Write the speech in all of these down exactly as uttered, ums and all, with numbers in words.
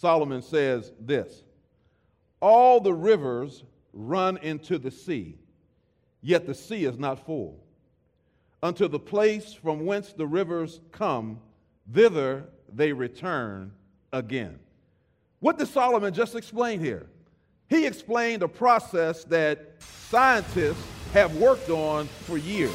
Solomon says this: all the rivers run into the sea, yet the sea is not full. Unto the place from whence the rivers come, thither they return again. What did Solomon just explain here? He explained a process that scientists have worked on for years.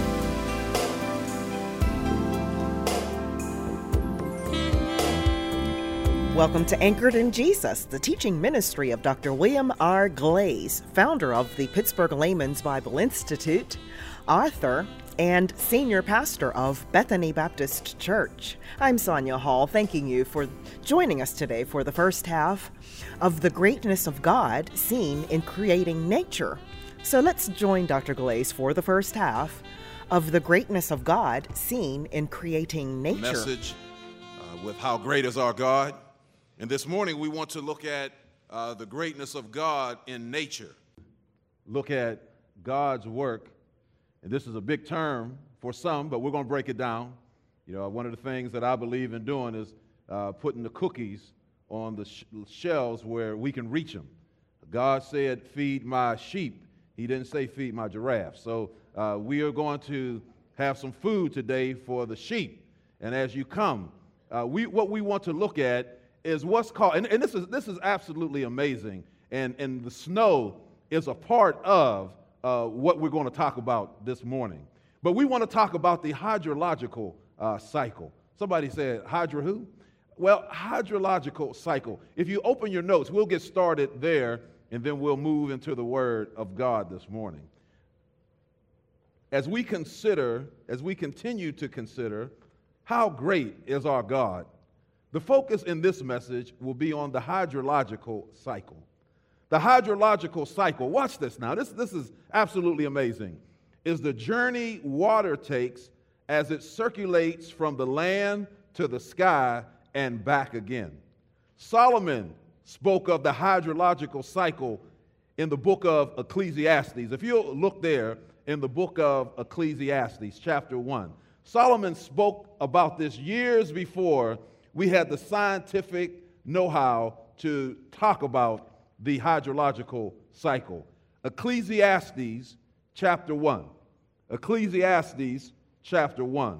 Welcome to Anchored in Jesus, the teaching ministry of Doctor William R. Glaze, founder of the Pittsburgh Layman's Bible Institute, author, and senior pastor of Bethany Baptist Church. I'm Sonia Hall, thanking you for joining us today for the first half of The Greatness of God Seen in Creating Nature. So let's join Doctor Glaze for the first half of The Greatness of God Seen in Creating Nature. Message uh, with How Great is Our God. And this morning we want to look at uh, the greatness of God in nature. Look at God's work. And this is a big term for some, but we're going to break it down. You know, one of the things that I believe in doing is uh, putting the cookies on the sh- shelves where we can reach them. God said, feed my sheep. He didn't say feed my giraffe. So uh, we are going to have some food today for the sheep. And as you come, uh, we what we want to look at is what's called, and, and this is this is absolutely amazing, and, and the snow is a part of uh, what we're going to talk about this morning. But we want to talk about the hydrological uh, cycle. Somebody said, hydro who? Well, hydrological cycle. If you open your notes, we'll get started there, and then we'll move into the Word of God this morning. As we consider, as we continue to consider, how great is our God, the focus in this message will be on the hydrological cycle. The hydrological cycle, watch this now, this, this is absolutely amazing, is the journey water takes as it circulates from the land to the sky and back again. Solomon spoke of the hydrological cycle in the book of Ecclesiastes. If you'll look there in the book of Ecclesiastes, chapter one, Solomon spoke about this years before we had the scientific know-how to talk about the hydrological cycle. Ecclesiastes chapter one. Ecclesiastes chapter one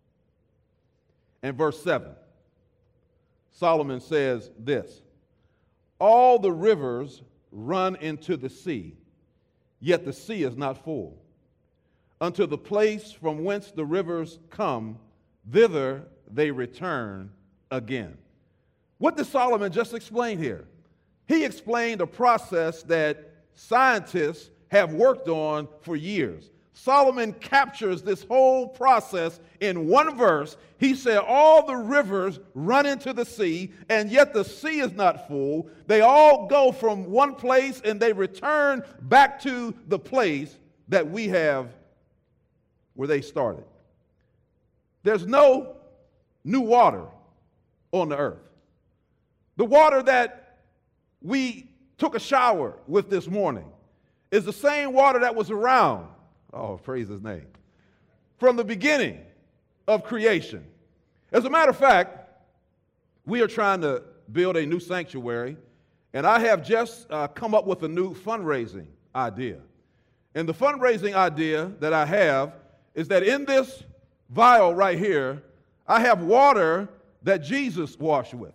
and verse seven. Solomon says this: all the rivers run into the sea, yet the sea is not full. Unto the place from whence the rivers come, thither they return again. What did Solomon just explain here? He explained a process that scientists have worked on for years. Solomon captures this whole process in one verse. He said, all the rivers run into the sea, and yet the sea is not full. They all go from one place and they return back to the place that we have where they started. There's no new water on the earth. The water that we took a shower with this morning is the same water that was around, oh, praise his name, from the beginning of creation. As a matter of fact, we are trying to build a new sanctuary, and I have just uh, come up with a new fundraising idea. And the fundraising idea that I have is that in this vial right here, I have water that Jesus washed with.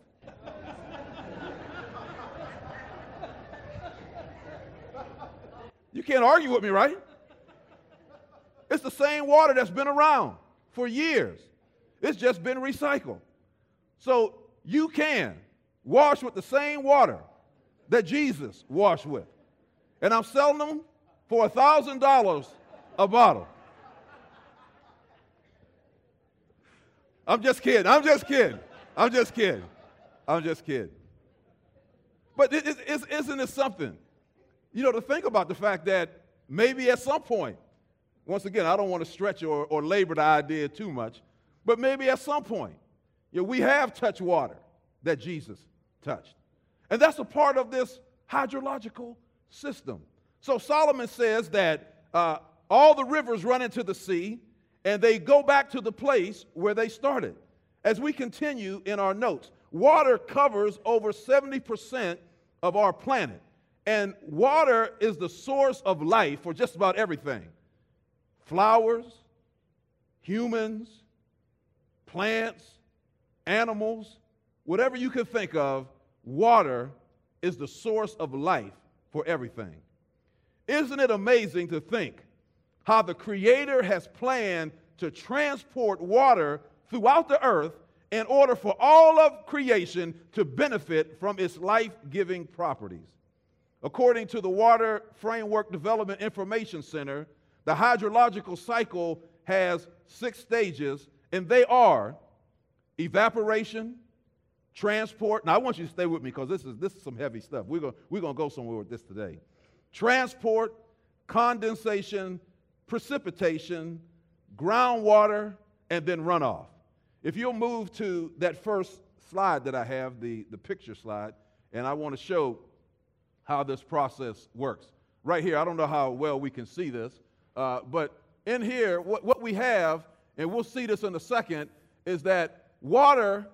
You can't argue with me, right? It's the same water that's been around for years. It's just been recycled. So you can wash with the same water that Jesus washed with. And I'm selling them for one thousand dollars a bottle. I'm just kidding. I'm just kidding. I'm just kidding. I'm just kidding. But it, it, it, isn't it something, you know, to think about the fact that maybe at some point, once again, I don't want to stretch or, or labor the idea too much, but maybe at some point, you know, we have touched water that Jesus touched. And that's a part of this hydrological system. So Solomon says that uh, all the rivers run into the sea, and they go back to the place where they started. As we continue in our notes, Water covers over seventy percent of our planet. And water is the source of life for just about everything. Flowers, humans, plants, animals, whatever you can think of, water is the source of life for everything. Isn't it amazing to think how the Creator has planned to transport water throughout the earth in order for all of creation to benefit from its life-giving properties? According to the Water Framework Development Information Center, the hydrological cycle has six stages, and they are evaporation, transport. Now, I want you to stay with me because this is, this is some heavy stuff. We're going we're going to go somewhere with this today. Transport, condensation, precipitation, groundwater, and then runoff. If you'll move to that first slide that I have, the, the picture slide, and I want to show how this process works. Right here, I don't know how well we can see this, uh, but in here, what, what we have, and we'll see this in a second, is that water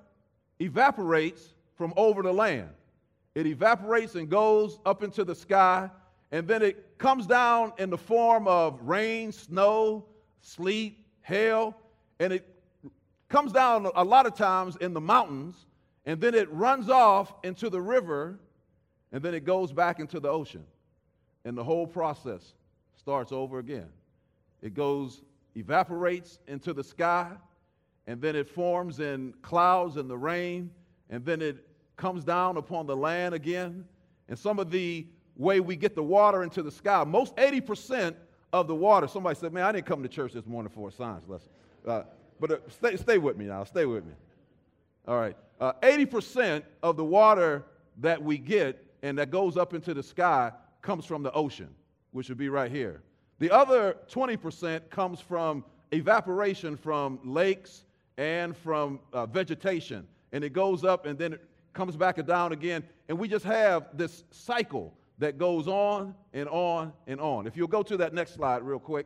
evaporates from over the land. It evaporates and goes up into the sky, and then it comes down in the form of rain, snow, sleet, hail, and it comes down a lot of times in the mountains, and then it runs off into the river, and then it goes back into the ocean. And the whole process starts over again. It goes, evaporates into the sky, and then it forms in clouds in the rain, and then it comes down upon the land again. And some of the way we get the water into the sky, most eighty percent of the water, somebody said, man, I didn't come to church this morning for a science lesson. Uh, but uh, stay, stay with me now, stay with me. All right, uh, eighty percent of the water that we get and that goes up into the sky comes from the ocean, which would be right here. The other twenty percent comes from evaporation from lakes and from uh, vegetation. And it goes up and then it comes back down again. And we just have this cycle that goes on and on and on. If you'll go to that next slide real quick,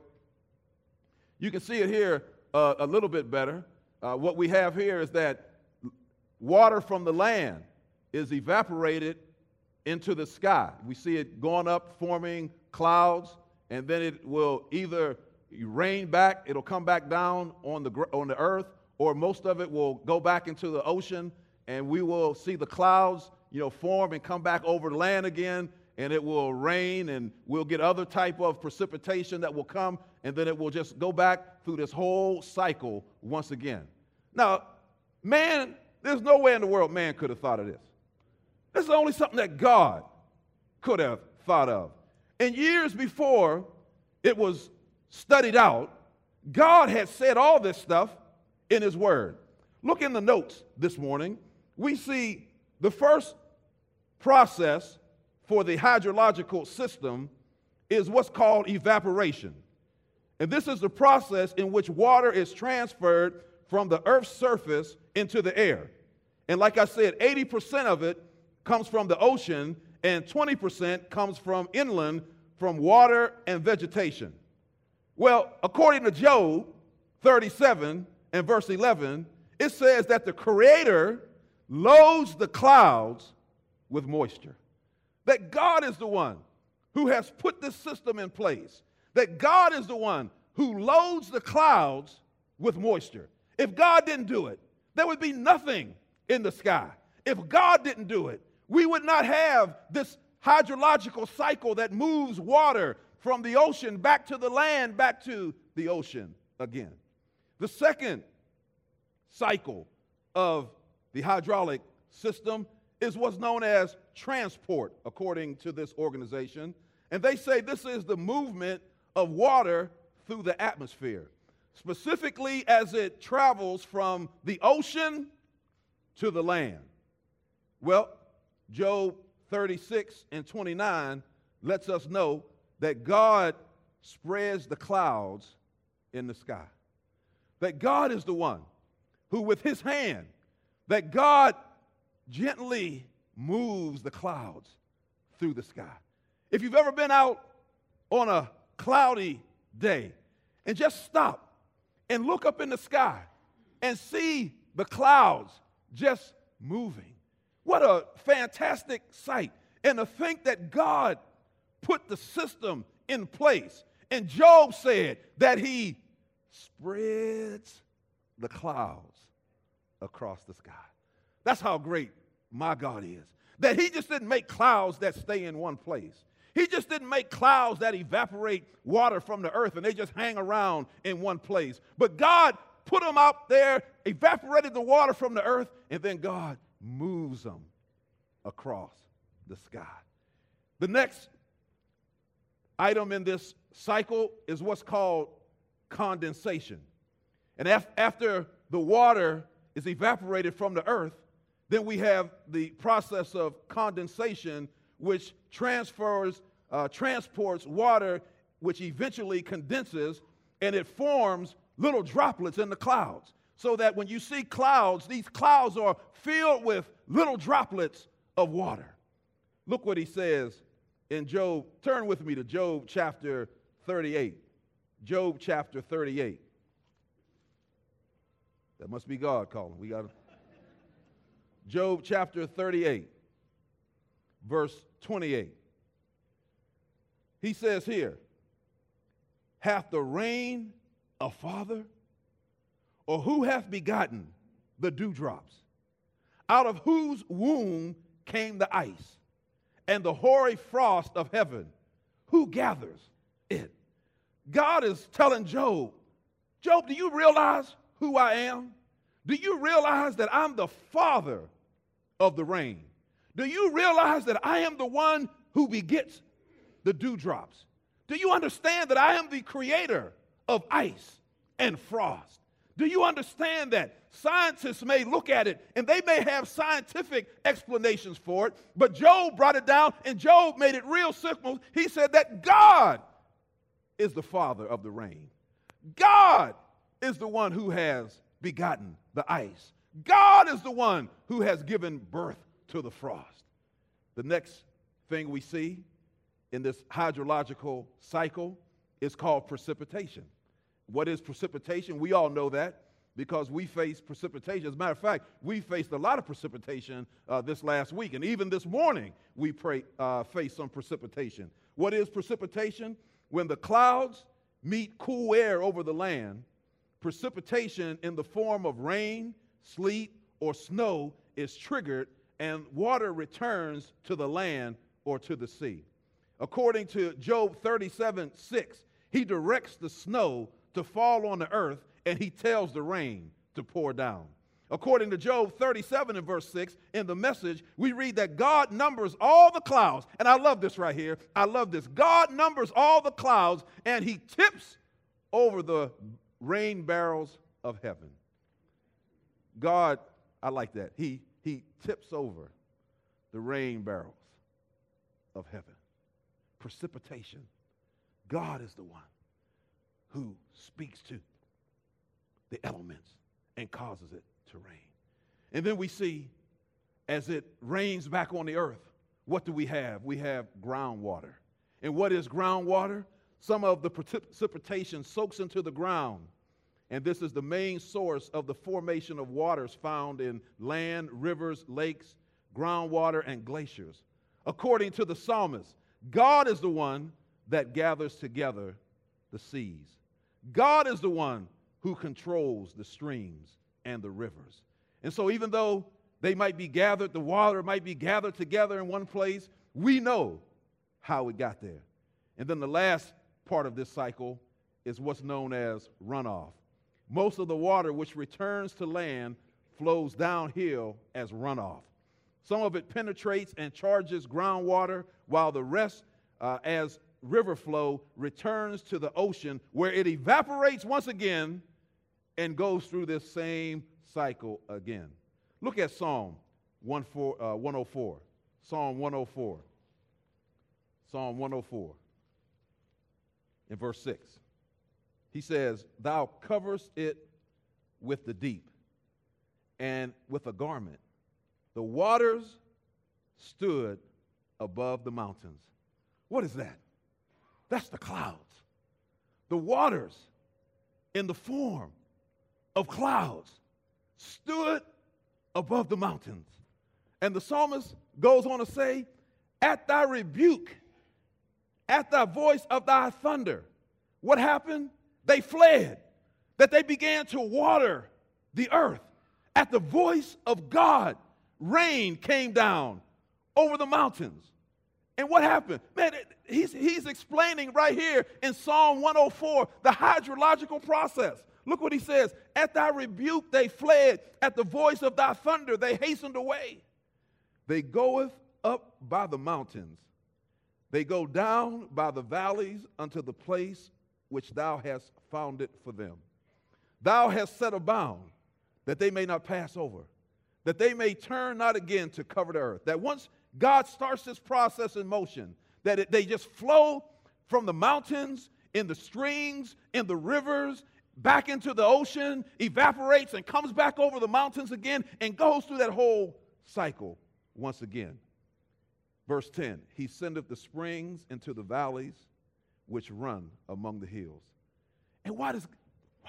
you can see it here uh, a little bit better. Uh, what we have here is that water from the land is evaporated into the sky. We see it going up, forming clouds, and then it will either rain back, it'll come back down on the, on the earth, or most of it will go back into the ocean, and we will see the clouds, you know, form and come back over the land again, and it will rain, and we'll get other type of precipitation that will come, and then it will just go back through this whole cycle once again. Now, man, there's no way in the world man could have thought of this. This is only something that God could have thought of. And years before it was studied out, God had said all this stuff in His Word. Look in the notes this morning. We see the first process for the hydrological system is what's called evaporation. And this is the process in which water is transferred from the earth's surface into the air. And like I said, eighty percent of it comes from the ocean, and twenty percent comes from inland, from water and vegetation. Well, according to Job thirty-seven and verse eleven, it says that the Creator loads the clouds with moisture. That God is the one who has put this system in place. That God is the one who loads the clouds with moisture. If God didn't do it, there would be nothing in the sky. If God didn't do it, we would not have this hydrological cycle that moves water from the ocean back to the land, back to the ocean again. The second cycle of the hydraulic system is what's known as transport, according to this organization. And they say this is the movement of water through the atmosphere, specifically as it travels from the ocean to the land. Well, Job thirty-six and twenty-nine lets us know that God spreads the clouds in the sky. That God is the one who with His hand, that God gently moves the clouds through the sky. If you've ever been out on a cloudy day and just stop and look up in the sky and see the clouds just moving. What a fantastic sight. And to think that God put the system in place. And Job said that he spreads the clouds across the sky. That's how great my God is. That he just didn't make clouds that stay in one place. He just didn't make clouds that evaporate water from the earth and they just hang around in one place. But God put them out there, evaporated the water from the earth, and then God moves them across the sky. The next item in this cycle is what's called condensation. And af- after the water is evaporated from the earth, then we have the process of condensation, which transfers, uh, transports water, which eventually condenses, and it forms little droplets in the clouds. So that when you see clouds, these clouds are filled with little droplets of water. Look what he says in Job. Turn with me to Job chapter thirty-eight. Job chapter thirty-eight. That must be God calling. We got to. Job chapter thirty-eight, verse twenty-eight. He says here, hath the rain a father? Or who hath begotten the dewdrops? Out of whose womb came the ice, and the hoary frost of heaven? Who gathers it? God is telling Job, Job, do you realize who I am? Do you realize that I'm the father of the rain? Do you realize that I am the one who begets the dewdrops? Do you understand that I am the creator of ice and frost? Do you understand that scientists may look at it and they may have scientific explanations for it, but Job brought it down and Job made it real simple. He said that God is the father of the rain. God is the one who has begotten the ice. God is the one who has given birth to the frost. The next thing we see in this hydrological cycle is called precipitation. What is precipitation? We all know that because we face precipitation. As a matter of fact, we faced a lot of precipitation uh, this last week, and even this morning we pray, uh, faced some precipitation. What is precipitation? When the clouds meet cool air over the land, precipitation in the form of rain, sleet, or snow is triggered, and water returns to the land or to the sea. According to Job thirty-seven six, he directs the snow to fall on the earth, and he tells the rain to pour down. According to Job thirty-seven and verse six, in the Message, we read that God numbers all the clouds. And I love this right here. I love this. God numbers all the clouds, and he tips over the rain barrels of heaven. God, I like that. He, he tips over the rain barrels of heaven. Precipitation. God is the one who speaks to the elements and causes it to rain. And then we see, as it rains back on the earth, what do we have? We have groundwater. And what is groundwater? Some of the precipitation soaks into the ground, and this is the main source of the formation of waters found in land, rivers, lakes, groundwater, and glaciers. According to the psalmist, God is the one that gathers together the seas. God is the one who controls the streams and the rivers. And so even though they might be gathered, the water might be gathered together in one place, we know how it got there. And then the last part of this cycle is what's known as runoff. Most of the water which returns to land flows downhill as runoff. Some of it penetrates and charges groundwater, while the rest, uh, as river flow, returns to the ocean, where it evaporates once again and goes through this same cycle again. Look at Psalm one oh four. Psalm one oh four. Psalm one oh four. In verse six. He says, "Thou coverest it with the deep, and with a garment. The waters stood above the mountains." What is that? That's the clouds. The waters, in the form of clouds, stood above the mountains. And the psalmist goes on to say, at thy rebuke, at thy voice of thy thunder. What happened? They fled, that they began to water the earth. At the voice of God, rain came down over the mountains. And what happened? Man, it, he's, he's explaining right here in Psalm one oh four the hydrological process. Look what he says. At thy rebuke they fled. At the voice of thy thunder they hastened away. They goeth up by the mountains. They go down by the valleys unto the place which thou hast founded for them. Thou hast set a bound that they may not pass over, that they may turn not again to cover the earth. That once God starts this process in motion, that it, they just flow from the mountains, in the streams, in the rivers, back into the ocean, evaporates and comes back over the mountains again and goes through that whole cycle once again. Verse ten, he sendeth the springs into the valleys which run among the hills. And why does, wow,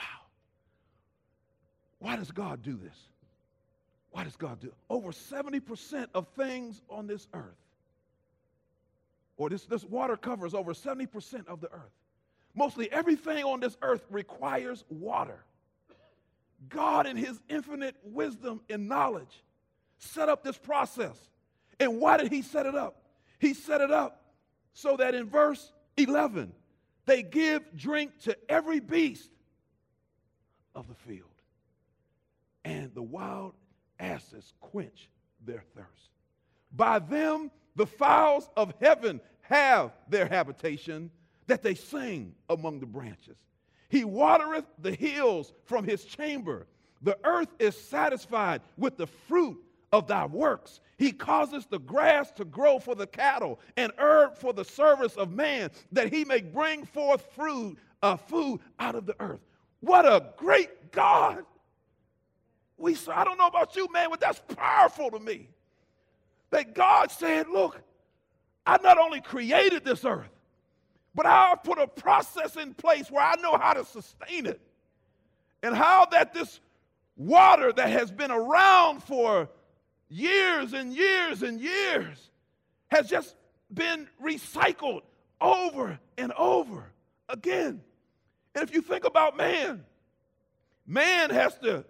why does God do this? Why does God do it? Over seventy percent of things on this earth, or this, this water covers over seventy percent of the earth. Mostly everything on this earth requires water. God, in his infinite wisdom and knowledge, set up this process. And why did he set it up? He set it up so that in verse eleven, they give drink to every beast of the field, and the wild asses quench their thirst. By them the fowls of heaven have their habitation, that they sing among the branches. He watereth the hills from his chamber. The earth is satisfied with the fruit of thy works. He causes the grass to grow for the cattle and herb for the service of man, that he may bring forth fruit, uh, food out of the earth. What a great God we serve. I don't know about you, man, but that's powerful to me. That God said, look, I not only created this earth, but I've put a process in place where I know how to sustain it. And how that this water that has been around for years and years and years has just been recycled over and over again. And if you think about man, man has to,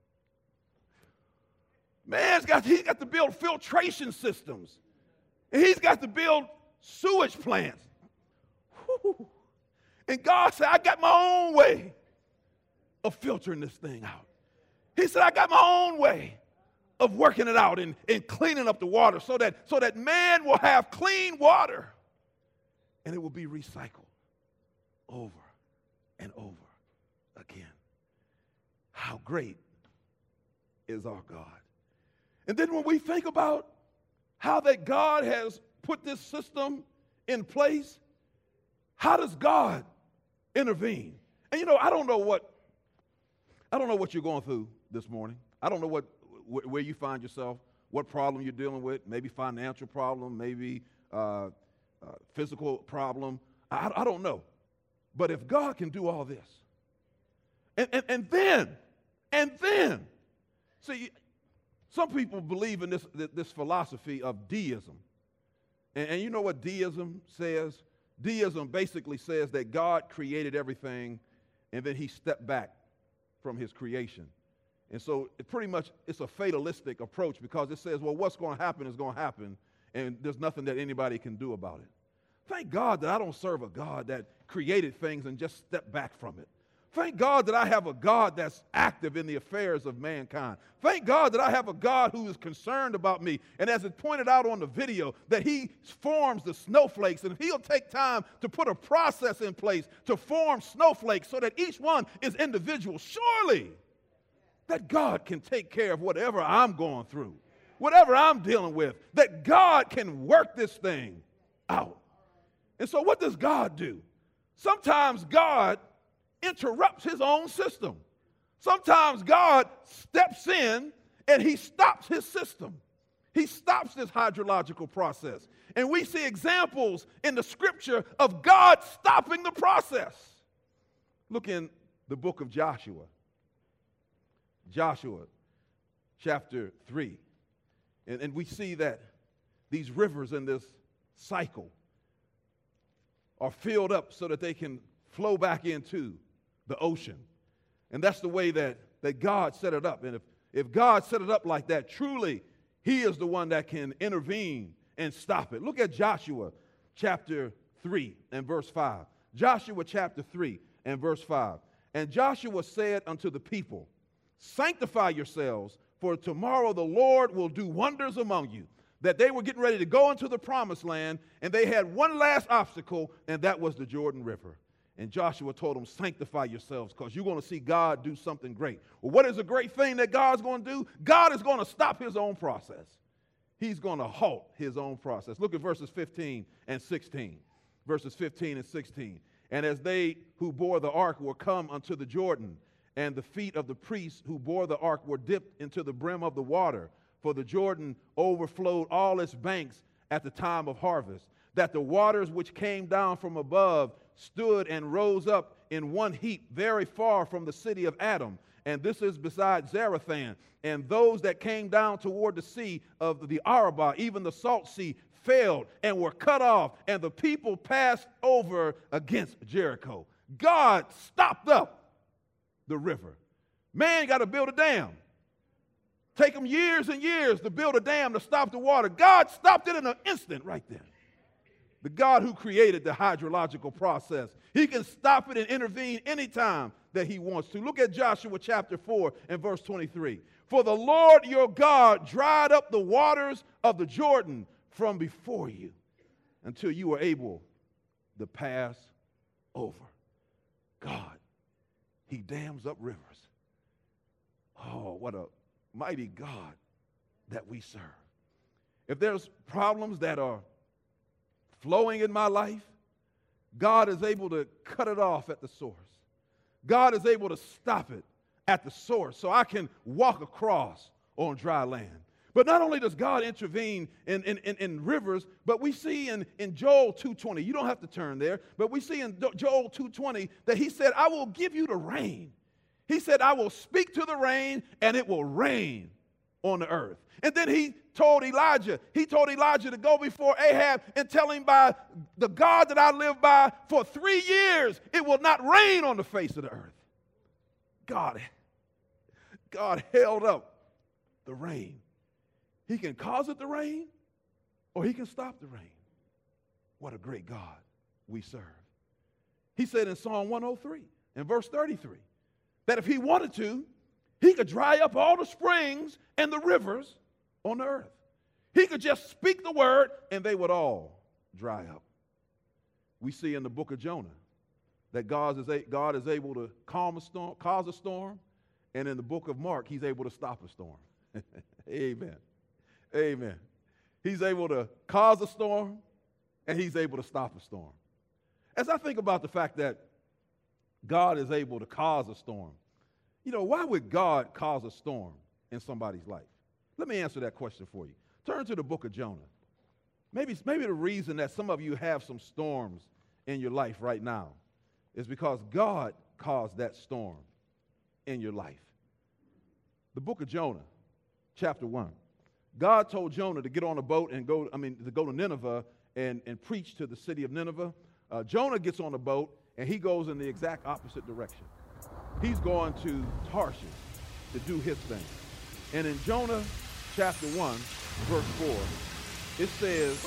man's got, he's got to build filtration systems. And he's got to build sewage plants. Whew. And God said, I got my own way of filtering this thing out. He said, I got my own way of working it out and, and cleaning up the water so that, so that man will have clean water and it will be recycled over and over again. How great is our God. And then when we think about how that God has put this system in place, how does God intervene? And you know, I don't know what, I don't know what you're going through this morning. I don't know what wh- where you find yourself, what problem you're dealing with, maybe financial problem, maybe uh, uh, physical problem. I, I don't know. But if God can do all this, and, and, and then, and then, see, some people believe in this, this philosophy of deism. And, and you know what deism says? Deism basically says that God created everything and then he stepped back from his creation. And so it pretty much, it's a fatalistic approach because it says, well, what's going to happen is going to happen and there's nothing that anybody can do about it. Thank God that I don't serve a God that created things and just stepped back from it. Thank God that I have a God that's active in the affairs of mankind. Thank God that I have a God who is concerned about me. And as it pointed out on the video, that he forms the snowflakes, and he'll take time to put a process in place to form snowflakes so that each one is individual. Surely that God can take care of whatever I'm going through, whatever I'm dealing with, that God can work this thing out. And so what does God do? Sometimes God interrupts his own system. Sometimes God steps in and he stops his system. He stops this hydrological process. And we see examples in the scripture of God stopping the process. Look in the book of Joshua. Joshua chapter three. And, and we see that these rivers in this cycle are filled up so that they can flow back into the ocean. And that's the way that, that God set it up. And if, if God set it up like that, truly, he is the one that can intervene and stop it. Look at Joshua chapter three and verse five. Joshua chapter three and verse five. And Joshua said unto the people, sanctify yourselves, for tomorrow the Lord will do wonders among you. That they were getting ready to go into the promised land, and they had one last obstacle, and that was the Jordan River. And Joshua told them, sanctify yourselves, because you're going to see God do something great. Well, what is a great thing that God's going to do? God is going to stop his own process. He's going to halt his own process. Look at verses fifteen and sixteen. Verses fifteen and sixteen. And as they who bore the ark were come unto the Jordan, and the feet of the priests who bore the ark were dipped into the brim of the water, for the Jordan overflowed all its banks at the time of harvest, that the waters which came down from above stood and rose up in one heap very far from the city of Adam. And this is beside Zarethan. And those that came down toward the sea of the Arabah, even the salt sea, failed and were cut off, and the people passed over against Jericho. God stopped up the river. Man got to build a dam. Take them years and years to build a dam to stop the water. God stopped it in an instant right there. The God who created the hydrological process, he can stop it and intervene anytime that he wants to. Look at Joshua chapter four and verse twenty-three. For the Lord your God dried up the waters of the Jordan from before you until you were able to pass over. God, he dams up rivers. Oh, what a mighty God that we serve. If there's problems that are flowing in my life, God is able to cut it off at the source. God is able to stop it at the source so I can walk across on dry land. But not only does God intervene in, in, in, in rivers, but we see in, in Joel two twenty, you don't have to turn there, but we see in Joel two twenty that he said, I will give you the rain. He said, I will speak to the rain, and it will rain on the earth. And then he told Elijah, he told Elijah to go before Ahab and tell him, by the God that I live by, for three years it will not rain on the face of the earth. God, God held up the rain. He can cause it to rain, or he can stop the rain. What a great God we serve. He said in Psalm one oh three, in verse thirty-three, that if he wanted to, he could dry up all the springs and the rivers on the earth. He could just speak the word and they would all dry up. We see in the book of Jonah that God is, a, God is able to calm a storm, cause a storm, and in the book of Mark, he's able to stop a storm. Amen. Amen. He's able to cause a storm and he's able to stop a storm. As I think about the fact that God is able to cause a storm, you know, why would God cause a storm in somebody's life? Let me answer that question for you. Turn to the book of Jonah. Maybe, maybe the reason that some of you have some storms in your life right now is because God caused that storm in your life. The book of Jonah, chapter one. God told Jonah to get on a boat and go, I mean, to go to Nineveh and, and preach to the city of Nineveh. Uh, Jonah gets on a boat and he goes in the exact opposite direction. He's going to Tarshish to do his thing. And in Jonah chapter one, verse four, it says,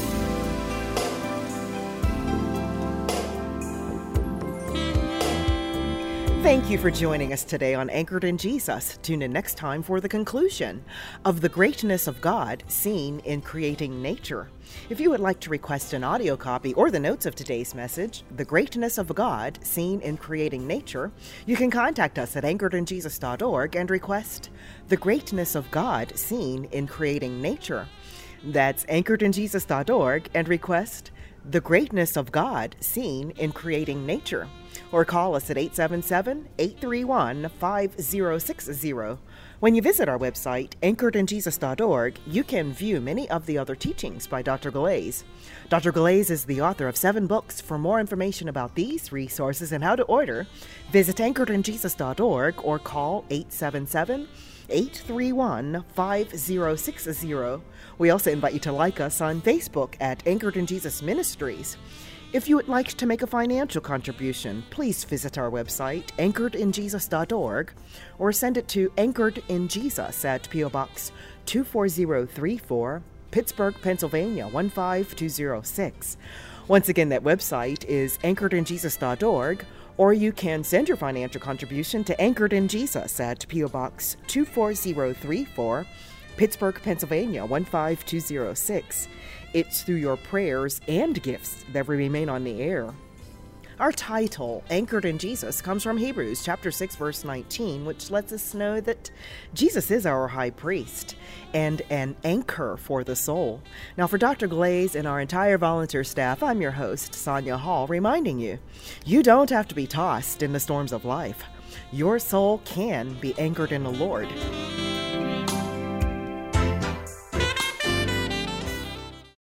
Thank you for joining us today on Anchored in Jesus. Tune in next time for the conclusion of the greatness of God seen in creating nature. If you would like to request an audio copy or the notes of today's message, The Greatness of God Seen in Creating Nature, you can contact us at anchored in jesus dot org and request The Greatness of God Seen in Creating Nature. That's anchored in jesus dot org and request The Greatness of God Seen in Creating Nature. Or call us at eight seven seven, eight three one, five zero six zero. When you visit our website, anchored in jesus dot org, you can view many of the other teachings by Doctor Galais. Doctor Galais is the author of seven books. For more information about these resources and how to order, visit anchored in jesus dot org or call eight seven seven, eight three one, five zero six zero. We also invite you to like us on Facebook at Anchored in Jesus Ministries. If you would like to make a financial contribution, please visit our website, anchored in jesus dot org, or send it to Anchored in Jesus at P O Box two four zero three four, Pittsburgh, Pennsylvania one five two zero six. Once again, that website is anchored in jesus dot org, or you can send your financial contribution to Anchored in Jesus at P O Box two four zero three four, Pittsburgh, Pennsylvania one five two zero six. It's through your prayers and gifts that we remain on the air. Our title, Anchored in Jesus, comes from Hebrews chapter six, verse nineteen, which lets us know that Jesus is our high priest and an anchor for the soul. Now, for Doctor Glaze and our entire volunteer staff, I'm your host, Sonia Hall, reminding you, you don't have to be tossed in the storms of life. Your soul can be anchored in the Lord.